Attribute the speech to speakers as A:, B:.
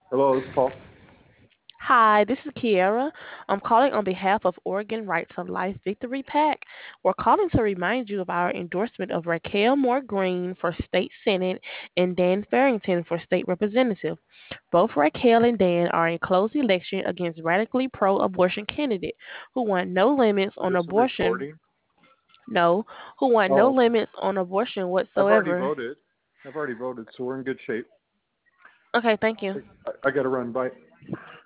A: Hello, it's Paul.
B: Hi, this is Kiara. I'm calling on behalf of Oregon Rights of Life Victory PAC. We're calling to remind you of our endorsement of Raquel Moore Green for State Senate and Dan Farrington for State Representative. Both Raquel and Dan are in close election against radically pro-abortion candidate who want no limits
A: Is
B: on
A: this a
B: abortion.
A: recording?
B: No, who want no
A: Oh, okay.
B: limits on abortion
A: I've already
B: whatsoever.
A: voted. I've already voted, so we're in good shape.
B: Okay, thank you.
A: I got to run. Bye.